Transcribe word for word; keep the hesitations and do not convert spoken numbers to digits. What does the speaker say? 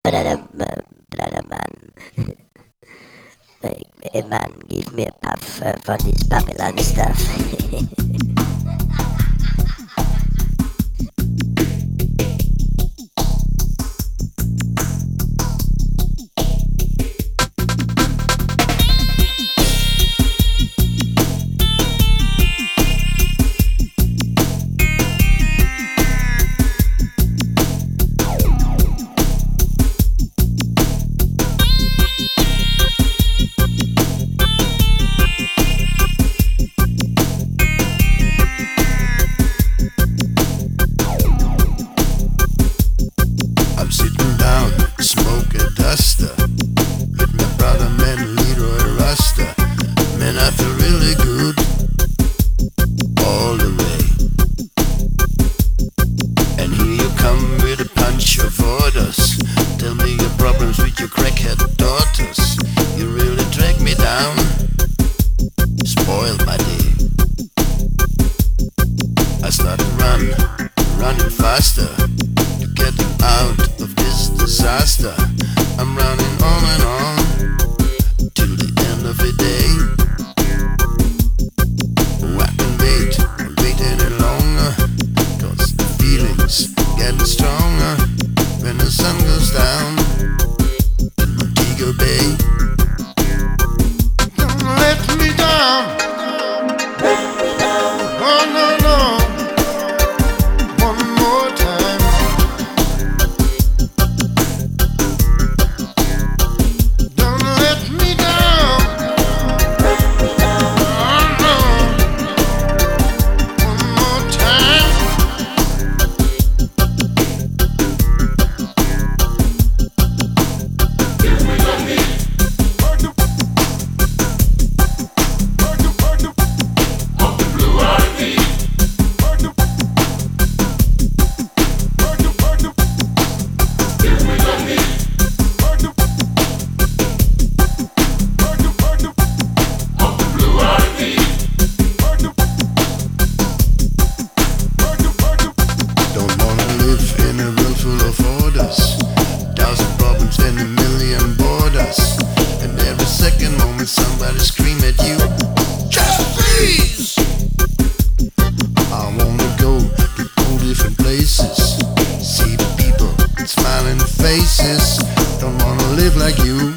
brother, uh, brother man. Like, hey man, give me a puff uh, for this Babylon stuff. Smoke a duster with my brother man Leroy Rasta. Man, I feel really good all the way. And here you come with a punch of orders. Tell me your problems with your crackhead daughters. You really drag me down, spoil my day. I start to run, running faster to get out of this disaster. I'm running on and on till the end of the day. Oh, I can wait, can't wait any longer, cause the feeling's getting stronger. When the sun goes down in Montego Bay, don't let me down. Oh no no, one more time. Don't let me down. Oh no, one more time. Don't wanna live in a world full of orders, thousand problems and a million borders, and every second moment somebody scream at you, just please. I wanna go to all different places, see the people with smiling faces. Don't wanna live like you.